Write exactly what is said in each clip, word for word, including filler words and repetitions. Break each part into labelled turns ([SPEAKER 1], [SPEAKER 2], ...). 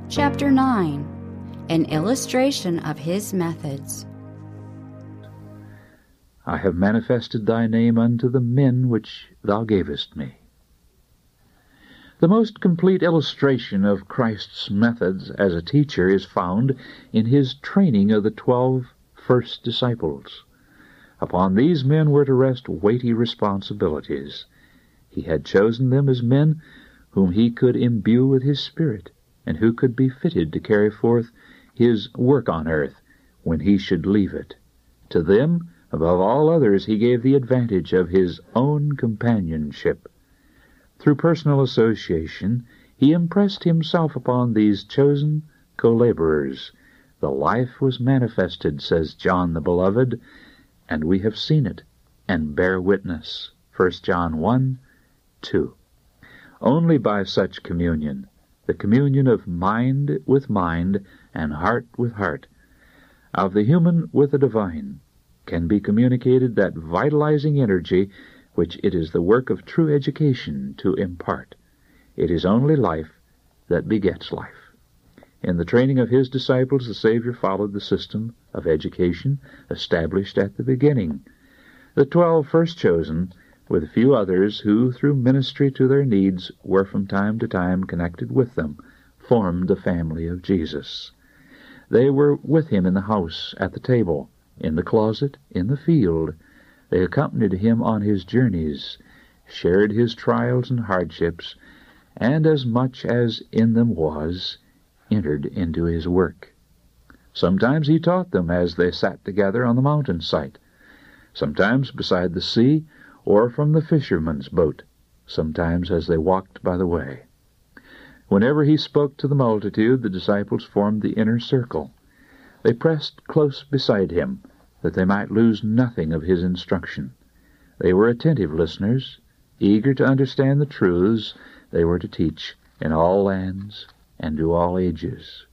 [SPEAKER 1] Chapter nine. An illustration of his methods.
[SPEAKER 2] I have manifested thy name unto the men which thou gavest me. The most complete illustration of Christ's methods as a teacher is found in his training of the twelve first disciples. Upon these men were to rest weighty responsibilities. He had chosen them as men whom he could imbue with his Spirit, and who could be fitted to carry forth his work on earth when he should leave it. To them, above all others, he gave the advantage of his own companionship. Through personal association, he impressed himself upon these chosen co-laborers. The life was manifested, says John the Beloved, and we have seen it, and bear witness. First John one, two. Only by such communion, the communion of mind with mind and heart with heart, of the human with the divine, can be communicated that vitalizing energy which it is the work of true education to impart. It is only life that begets life. In the training of his disciples, the Savior followed the system of education established at the beginning. The twelve first chosen, with a few others who, through ministry to their needs, were from time to time connected with them, formed the family of Jesus. They were with him in the house, at the table, in the closet, in the field. They accompanied him on his journeys, shared his trials and hardships, and as much as in them was, entered into his work. Sometimes he taught them as they sat together on the mountainside, sometimes beside the sea, or from the fisherman's boat, sometimes as they walked by the way. Whenever he spoke to the multitude, the disciples formed the inner circle. They pressed close beside him, that they might lose nothing of his instruction. They were attentive listeners, eager to understand the truths they were to teach in all lands and to all ages.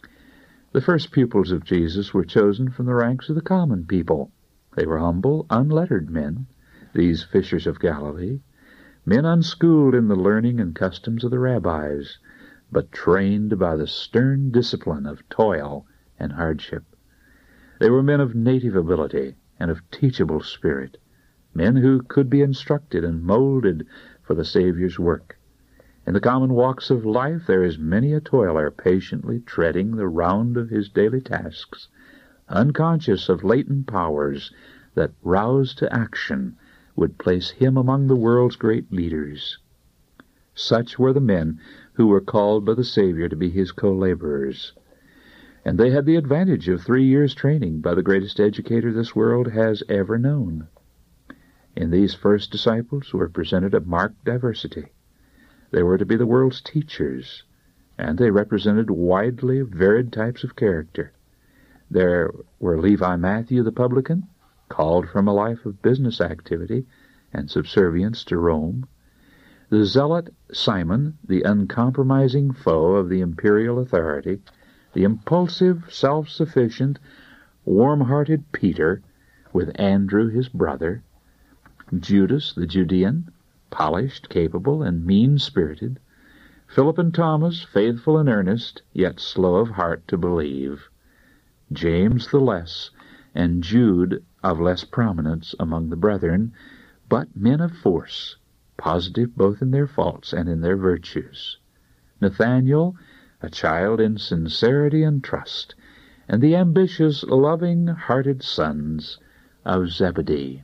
[SPEAKER 2] The first pupils of Jesus were chosen from the ranks of the common people. They were humble, unlettered men, these fishers of Galilee, men unschooled in the learning and customs of the rabbis, but trained by the stern discipline of toil and hardship. They were men of native ability and of teachable spirit, men who could be instructed and molded for the Savior's work. In the common walks of life there is many a toiler patiently treading the round of his daily tasks, unconscious of latent powers that, roused to action, would place him among the world's great leaders. Such were the men who were called by the Savior to be his co-laborers. And they had the advantage of three years' training by the greatest educator this world has ever known. In these first disciples were presented a marked diversity. They were to be the world's teachers, and they represented widely varied types of character. There were Levi Matthew the publican, called from a life of business activity and subservience to Rome; the zealot Simon, the uncompromising foe of the imperial authority; the impulsive, self-sufficient, warm-hearted Peter, with Andrew his brother; Judas the Judean, polished, capable, and mean-spirited; Philip and Thomas, faithful and earnest, yet slow of heart to believe; James the less, and Jude of less prominence among the brethren, but men of force, positive both in their faults and in their virtues; Nathanael, a child in sincerity and trust, and the ambitious, loving-hearted sons of Zebedee.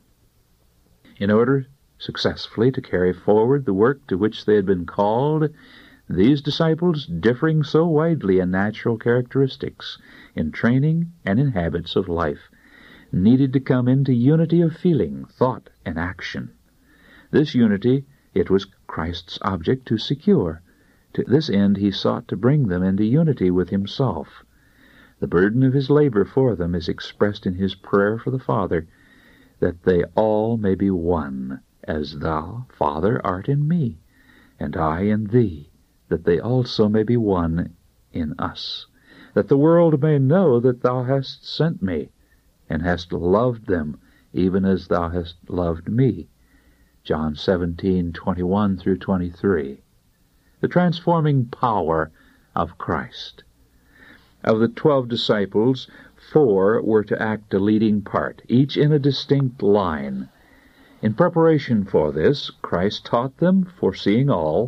[SPEAKER 2] In order successfully to carry forward the work to which they had been called, these disciples, differing so widely in natural characteristics, in training, and in habits of life, needed to come into unity of feeling, thought, and action. This unity it was Christ's object to secure. To this end he sought to bring them into unity with himself. The burden of his labor for them is expressed in his prayer for the Father, that they all may be one, as thou, Father, art in me, and I in thee, that they also may be one in us, that the world may know that thou hast sent me, and hast loved them, even as thou hast loved me. John seventeen, twenty-one through twenty-three. The transforming power of Christ. Of the twelve disciples, four were to act a leading part, each in a distinct line. In preparation for this, Christ taught them, foreseeing all,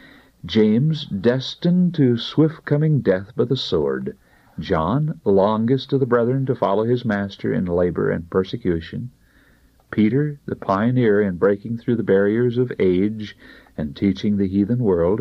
[SPEAKER 2] James, destined to swift-coming death by the sword, John, longest of the brethren to follow his master in labor and persecution, Peter, the pioneer in breaking through the barriers of age and teaching the heathen world,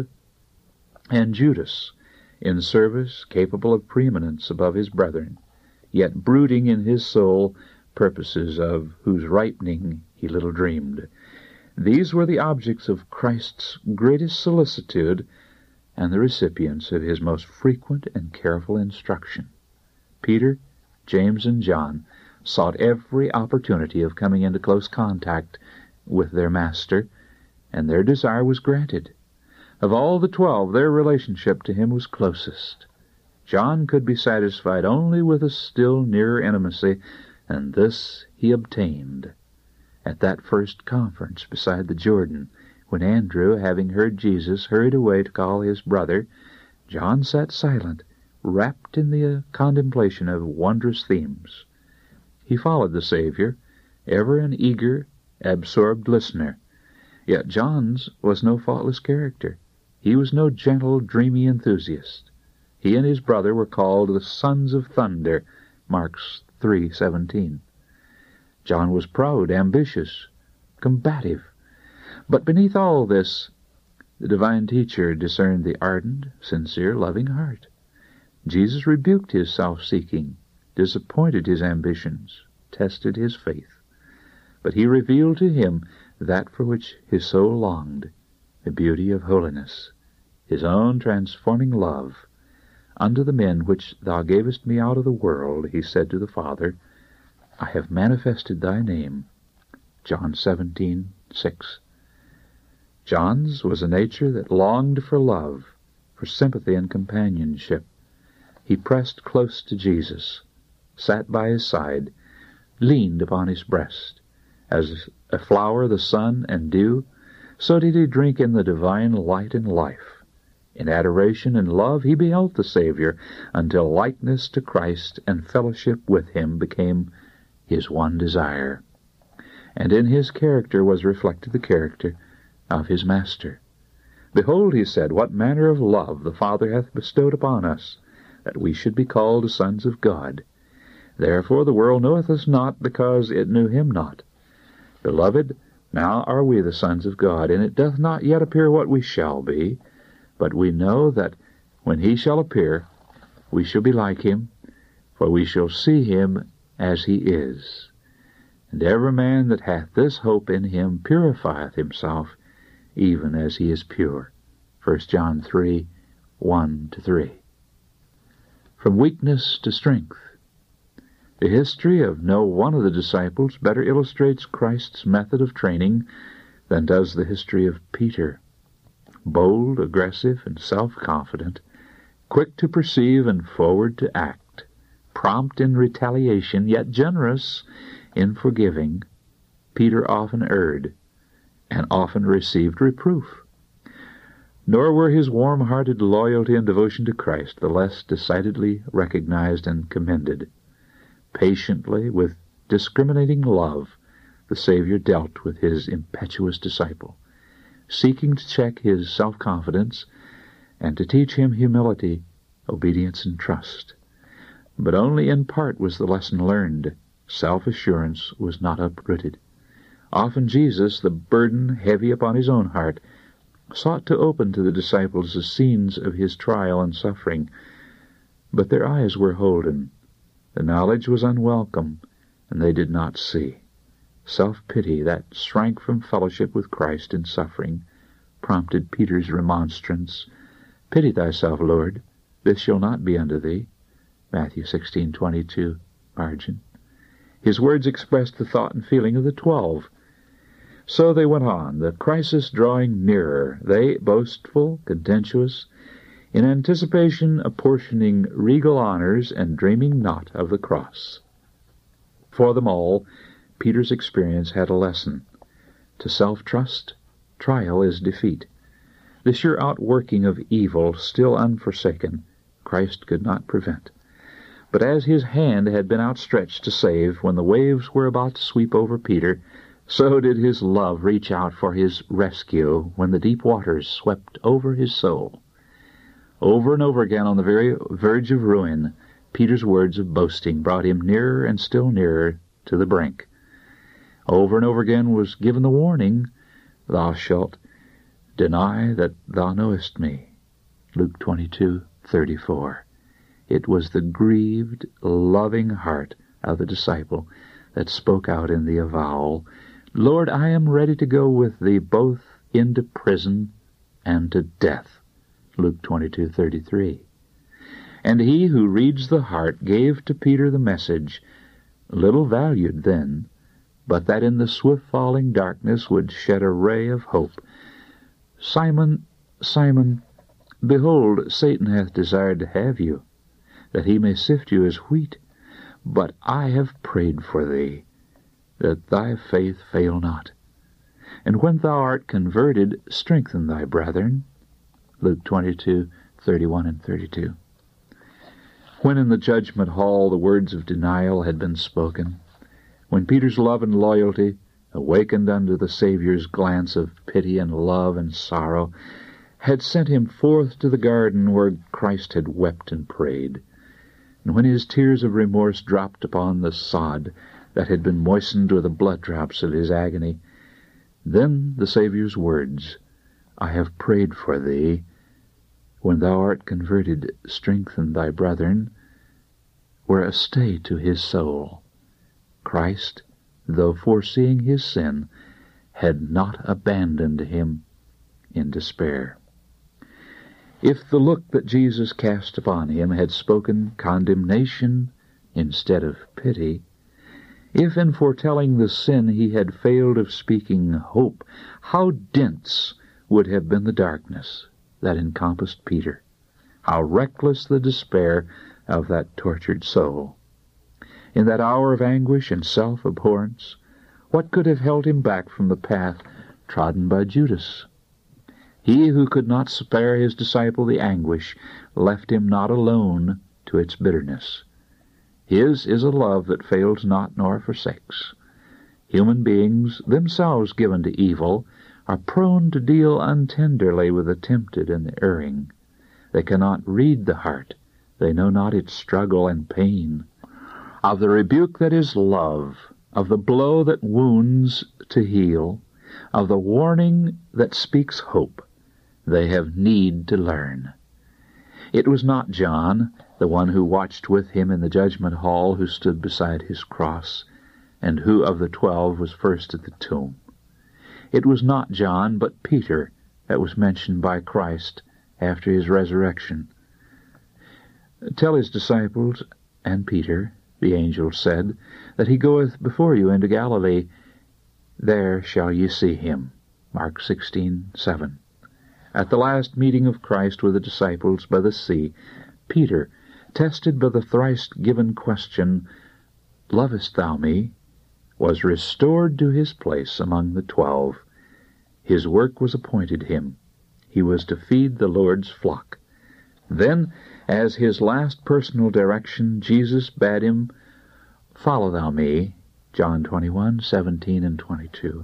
[SPEAKER 2] and Judas, in service capable of preeminence above his brethren, yet brooding in his soul purposes of whose ripening he little dreamed. These were the objects of Christ's greatest solicitude and the recipients of his most frequent and careful instruction. Peter, James, and John sought every opportunity of coming into close contact with their Master, and their desire was granted. Of all the twelve, their relationship to him was closest. John could be satisfied only with a still nearer intimacy, and this he obtained at that first conference beside the Jordan, when Andrew, having heard Jesus, hurried away to call his brother. John sat silent, wrapped in the contemplation of wondrous themes. He followed the Savior, ever an eager, absorbed listener. Yet John's was no faultless character. He was no gentle, dreamy enthusiast. He and his brother were called the sons of thunder, Mark three seventeen. John was proud, ambitious, combative. But beneath all this, the divine teacher discerned the ardent, sincere, loving heart. Jesus rebuked his self-seeking, disappointed his ambitions, tested his faith. But he revealed to him that for which his soul longed, the beauty of holiness, his own transforming love. Unto the men which thou gavest me out of the world, he said to the Father, I have manifested thy name. John seventeen six. John's was a nature that longed for love, for sympathy and companionship. He pressed close to Jesus, sat by his side, leaned upon his breast. As a flower the sun and dew, so did he drink in the divine light and life. In adoration and love he beheld the Savior, until likeness to Christ and fellowship with him became his one desire. And in his character was reflected the character of his Master. Behold, he said, what manner of love the Father hath bestowed upon us, that we should be called the sons of God. Therefore the world knoweth us not, because it knew him not. Beloved, now are we the sons of God, and it doth not yet appear what we shall be, but we know that when he shall appear, we shall be like him, for we shall see him as he is. And every man that hath this hope in him purifieth himself, even as he is pure. First John three, one to three. From weakness to strength. The history of no one of the disciples better illustrates Christ's method of training than does the history of Peter. Bold, aggressive, and self-confident, quick to perceive and forward to act, prompt in retaliation, yet generous in forgiving, Peter often erred, and often received reproof. Nor were his warm-hearted loyalty and devotion to Christ the less decidedly recognized and commended. Patiently, with discriminating love, the Savior dealt with his impetuous disciple, seeking to check his self-confidence and to teach him humility, obedience, and trust. But only in part was the lesson learned. Self-assurance was not uprooted. Often Jesus, the burden heavy upon his own heart, sought to open to the disciples the scenes of his trial and suffering, but their eyes were holden. The knowledge was unwelcome, and they did not see. Self-pity that shrank from fellowship with Christ in suffering prompted Peter's remonstrance, Pity thyself, Lord, this shall not be unto thee. Matthew sixteen twenty-two, margin. His words expressed the thought and feeling of the twelve. So they went on, the crisis drawing nearer, they boastful, contentious, in anticipation apportioning regal honors and dreaming not of the cross. For them all, Peter's experience had a lesson. To self-trust, trial is defeat. The sure outworking of evil, still unforsaken, Christ could not prevent. But as his hand had been outstretched to save when the waves were about to sweep over Peter, so did his love reach out for his rescue when the deep waters swept over his soul. Over and over again on the very verge of ruin, Peter's words of boasting brought him nearer and still nearer to the brink. Over and over again was given the warning, "Thou shalt deny that thou knowest me." Luke twenty-two thirty-four. It was the grieved, loving heart of the disciple that spoke out in the avowal, "Lord, I am ready to go with thee both into prison and to death." Luke twenty-two thirty-three. And he who reads the heart gave to Peter the message, little valued then, but that in the swift-falling darkness would shed a ray of hope. "Simon, Simon, behold, Satan hath desired to have you, that he may sift you as wheat. But I have prayed for thee, that thy faith fail not. And when thou art converted, strengthen thy brethren." Luke twenty-two thirty-one and thirty-two. When in the judgment hall the words of denial had been spoken, when Peter's love and loyalty, awakened under the Saviour's glance of pity and love and sorrow, had sent him forth to the garden where Christ had wept and prayed, and when his tears of remorse dropped upon the sod that had been moistened with the blood drops of his agony, then the Saviour's words, "I have prayed for thee, when thou art converted, strengthen thy brethren," were a stay to his soul. Christ, though foreseeing his sin, had not abandoned him in despair. If the look that Jesus cast upon him had spoken condemnation instead of pity, if in foretelling the sin he had failed of speaking hope, how dense would have been the darkness that encompassed Peter, how reckless the despair of that tortured soul. In that hour of anguish and self-abhorrence, what could have held him back from the path trodden by Judas? He who could not spare his disciple the anguish left him not alone to its bitterness. His is a love that fails not nor forsakes. Human beings, themselves given to evil, are prone to deal untenderly with the tempted and the erring. They cannot read the heart. They know not its struggle and pain. Of the rebuke that is love, of the blow that wounds to heal, of the warning that speaks hope, they have need to learn. It was not John, the one who watched with him in the judgment hall, who stood beside his cross, and who of the twelve was first at the tomb. It was not John, but Peter, that was mentioned by Christ after his resurrection. "Tell his disciples, and Peter," the angel said, "that he goeth before you into Galilee. There shall ye see him." Mark sixteen seven. At the last meeting of Christ with the disciples by the sea, Peter, tested by the thrice given question, "Lovest thou me?" was restored to his place among the twelve. His work was appointed him. He was to feed the Lord's flock. Then, as his last personal direction, Jesus bade him, "Follow thou me," John twenty-one seventeen and twenty-two.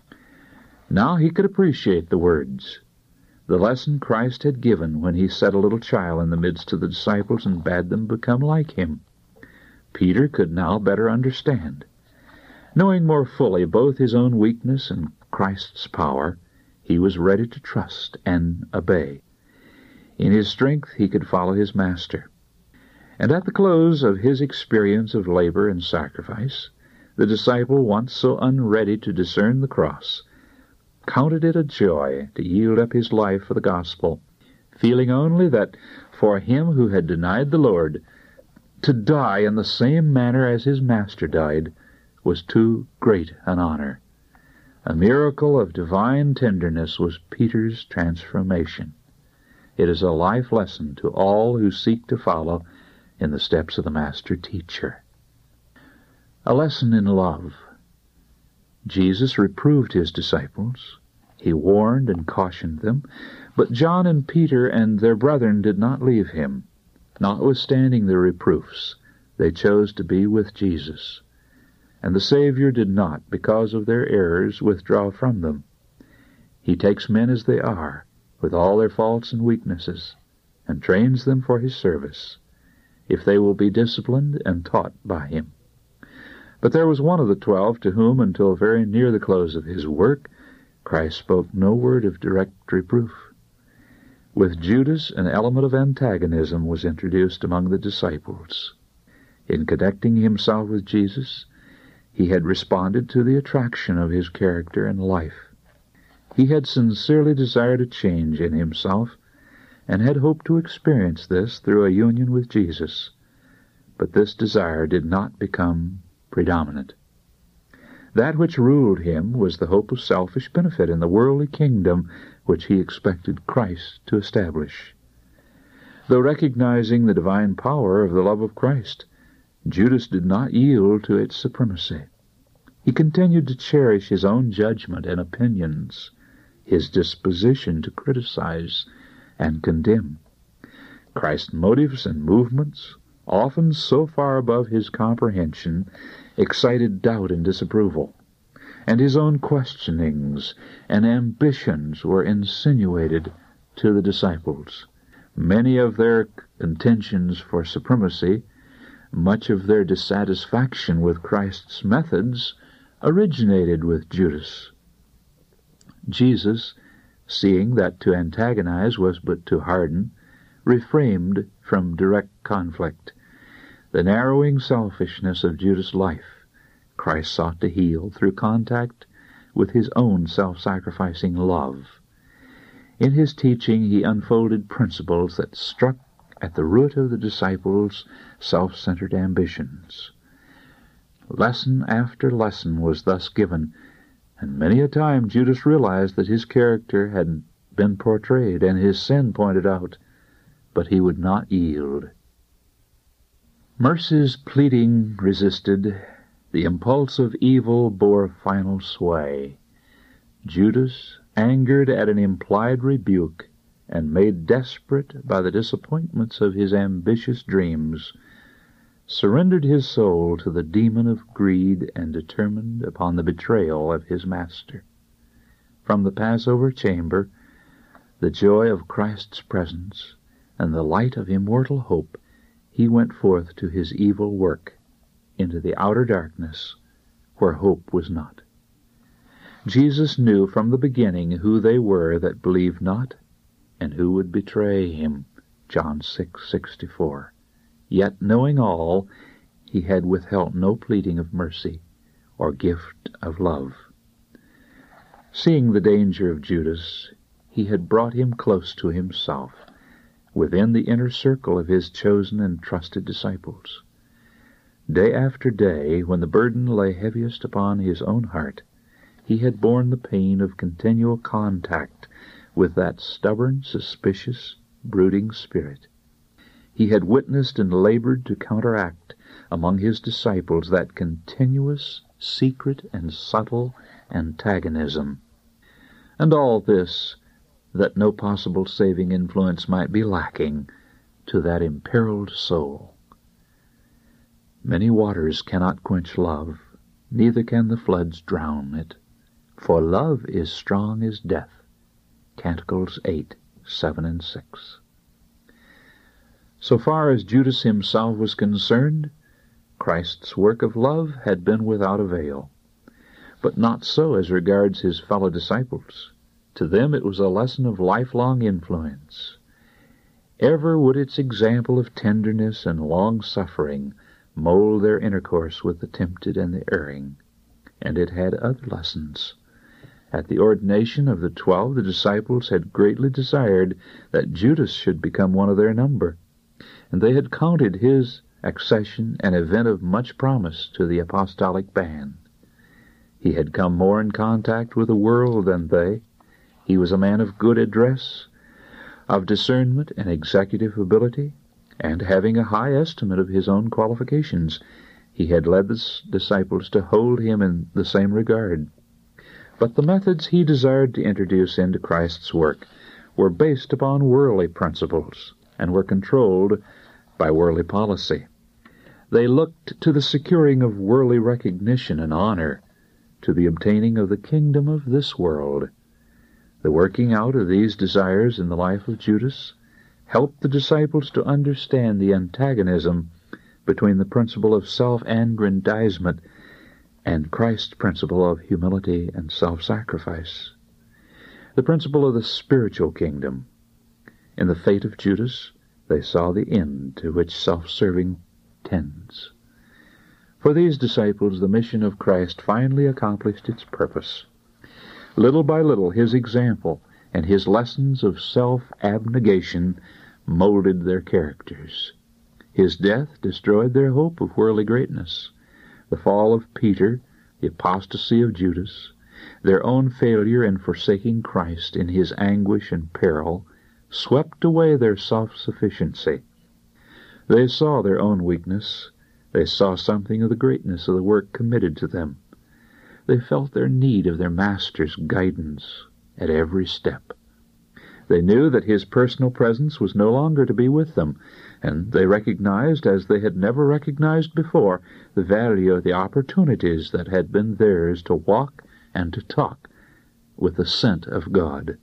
[SPEAKER 2] Now he could appreciate the words, the lesson Christ had given when he set a little child in the midst of the disciples and bade them become like him. Peter could now better understand. Knowing more fully both his own weakness and Christ's power, he was ready to trust and obey. In his strength he could follow his Master. And at the close of his experience of labor and sacrifice, the disciple, once so unready to discern the cross, counted it a joy to yield up his life for the gospel, feeling only that for him who had denied the Lord, to die in the same manner as his Master died was too great an honor. A miracle of divine tenderness was Peter's transformation. It is a life lesson to all who seek to follow in the steps of the Master Teacher. A lesson in love. Jesus reproved his disciples. He warned and cautioned them, But John and Peter and their brethren did not leave him. Notwithstanding the reproofs, they chose to be with Jesus. And the Savior did not, because of their errors, withdraw from them. He takes men as they are, with all their faults and weaknesses, and trains them for his service, if they will be disciplined and taught by him. But there was one of the twelve to whom, until very near the close of his work, Christ spoke no word of direct reproof. With Judas, an element of antagonism was introduced among the disciples. In connecting himself with Jesus, he had responded to the attraction of his character and life. He had sincerely desired a change in himself, and had hoped to experience this through a union with Jesus. But this desire did not become predominant. That which ruled him was the hope of selfish benefit in the worldly kingdom which he expected Christ to establish. Though recognizing the divine power of the love of Christ, Judas did not yield to its supremacy. He continued to cherish his own judgment and opinions, his disposition to criticize and condemn. Christ's motives and movements, often so far above his comprehension, excited doubt and disapproval, and his own questionings and ambitions were insinuated to the disciples. Many of their contentions for supremacy, much of their dissatisfaction with Christ's methods, originated with Judas. Jesus, seeing that to antagonize was but to harden, refrained from direct conflict. The narrowing selfishness of Judas' life Christ sought to heal through contact with his own self-sacrificing love. In his teaching he unfolded principles that struck at the root of the disciples' self-centered ambitions. Lesson after lesson was thus given, and many a time Judas realized that his character had been portrayed and his sin pointed out, but he would not yield. Mercy's pleading resisted. The impulse of evil bore final sway. Judas, angered at an implied rebuke, and made desperate by the disappointments of his ambitious dreams, surrendered his soul to the demon of greed and determined upon the betrayal of his master. From the Passover chamber, the joy of Christ's presence, and the light of immortal hope, he went forth to his evil work, into the outer darkness, where hope was not. Jesus knew from the beginning who they were that believed not, and who would betray him, John six sixty-four. Yet, knowing all, he had withheld no pleading of mercy or gift of love. Seeing the danger of Judas, he had brought him close to himself, within the inner circle of his chosen and trusted disciples. Day after day, when the burden lay heaviest upon his own heart, he had borne the pain of continual contact with that stubborn, suspicious, brooding spirit. He had witnessed and labored to counteract among his disciples that continuous, secret, and subtle antagonism. And all this, that no possible saving influence might be lacking to that imperiled soul. Many waters cannot quench love, neither can the floods drown it. For love is strong as death. Canticles eight, seven and six. So far as Judas himself was concerned, Christ's work of love had been without avail. But not so as regards his fellow disciples. To them it was a lesson of lifelong influence. Ever would its example of tenderness and long-suffering mold their intercourse with the tempted and the erring. And it had other lessons. At the ordination of the twelve, the disciples had greatly desired that Judas should become one of their number, and they had counted his accession an event of much promise to the apostolic band. He had come more in contact with the world than they. He was a man of good address, of discernment and executive ability, and having a high estimate of his own qualifications, he had led the disciples to hold him in the same regard. But the methods he desired to introduce into Christ's work were based upon worldly principles and were controlled by worldly policy. They looked to the securing of worldly recognition and honor, to the obtaining of the kingdom of this world. The working out of these desires in the life of Judas helped the disciples to understand the antagonism between the principle of self-aggrandizement and Christ's principle of humility and self-sacrifice. The principle of the spiritual kingdom. In the fate of Judas, they saw the end to which self-serving tends. For these disciples, the mission of Christ finally accomplished its purpose. Little by little, his example and his lessons of self-abnegation molded their characters. His death destroyed their hope of worldly greatness. The fall of Peter, the apostasy of Judas, their own failure in forsaking Christ in his anguish and peril, swept away their self-sufficiency. They saw their own weakness. They saw something of the greatness of the work committed to them. They felt their need of their Master's guidance at every step. They knew that his personal presence was no longer to be with them, and they recognized, as they had never recognized before, the value of the opportunities that had been theirs to walk and to talk with the scent of God.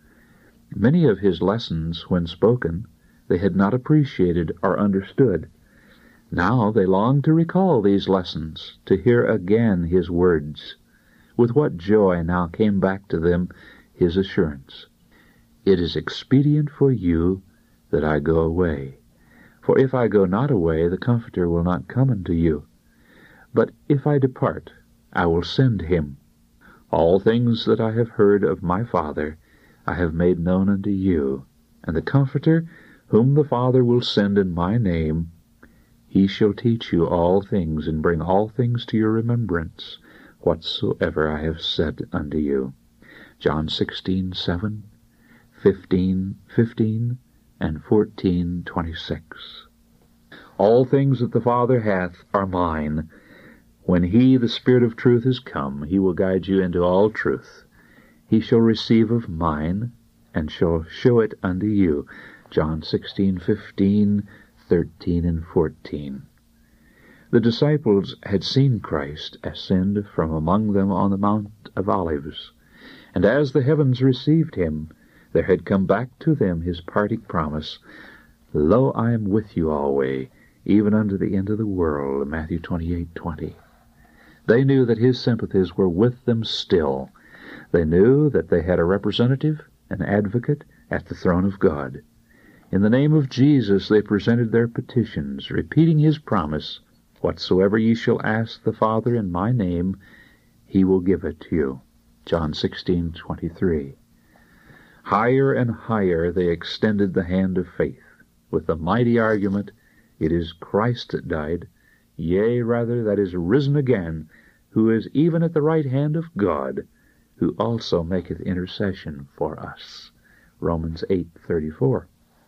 [SPEAKER 2] Many of his lessons, when spoken, they had not appreciated or understood. Now they longed to recall these lessons, to hear again his words. With what joy now came back to them his assurance, "It is expedient for you that I go away. For if I go not away, the Comforter will not come unto you. But if I depart, I will send him. All things that I have heard of my Father I have made known unto you. And the Comforter, whom the Father will send in my name, he shall teach you all things, and bring all things to your remembrance, whatsoever I have said unto you." John sixteen seven, fifteen fifteen, and fourteen twenty-six. All things that the Father hath are mine. When he, the Spirit of truth, is come, he will guide you into all truth. He shall receive of mine, and shall show it unto you. John sixteen fifteen, thirteen, and fourteen. The disciples had seen Christ ascend from among them on the Mount of Olives, and as the heavens received him, there had come back to them his parting promise, "Lo, I am with you alway, even unto the end of the world," Matthew twenty-eight twenty. They knew that his sympathies were with them still. They knew that they had a representative, an advocate, at the throne of God. In the name of Jesus they presented their petitions, repeating his promise, "Whatsoever ye shall ask the Father in my name, he will give it to you." John sixteen twenty-three. Higher and higher they extended the hand of faith, with the mighty argument, "It is Christ that died, yea, rather, that is risen again, who is even at the right hand of God, who also maketh intercession for us." Romans eight thirty-four.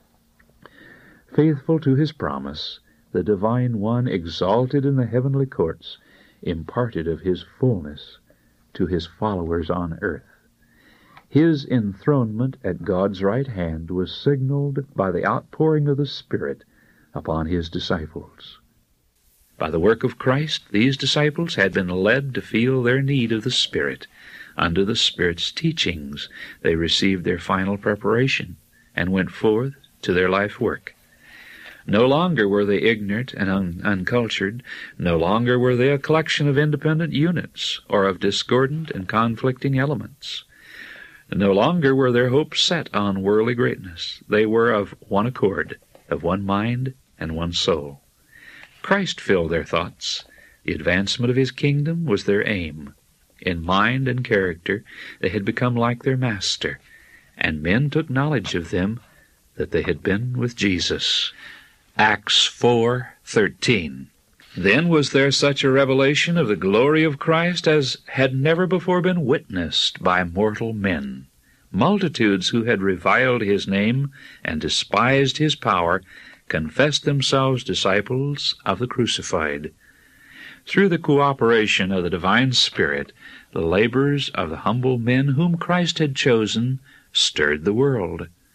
[SPEAKER 2] Faithful to his promise, the Divine One, exalted in the heavenly courts, imparted of his fullness to his followers on earth. His enthronement at God's right hand was signaled by the outpouring of the Spirit upon his disciples. By the work of Christ, these disciples had been led to feel their need of the Spirit. Under the Spirit's teachings, they received their final preparation and went forth to their life work. No longer were they ignorant and un- uncultured. No longer were they a collection of independent units or of discordant and conflicting elements. No longer were their hopes set on worldly greatness. They were of one accord, of one mind and one soul. Christ filled their thoughts. The advancement of his kingdom was their aim. In mind and character they had become like their Master, and men took knowledge of them that they had been with Jesus. Acts four thirteen. Then was there such a revelation of the glory of Christ as had never before been witnessed by mortal men. Multitudes who had reviled his name and despised his power confessed themselves disciples of the crucified. Through the cooperation of the divine Spirit, the labors of the humble men whom Christ had chosen stirred the world.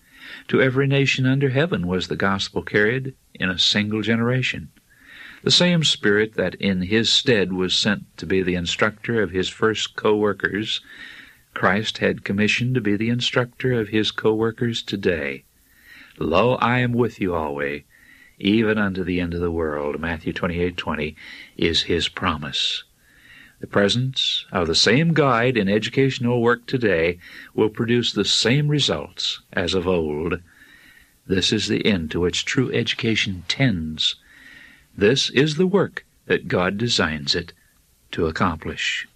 [SPEAKER 2] To every nation under heaven was the gospel carried in a single generation. The same Spirit that in his stead was sent to be the instructor of his first co-workers, Christ had commissioned to be the instructor of his co-workers today. Lo, I am with you always, even unto the end of the world, Matthew twenty-eight twenty, is his promise. The presence of the same guide in educational work today will produce the same results as of old. This is the end to which true education tends. This is the work that God designs it to accomplish.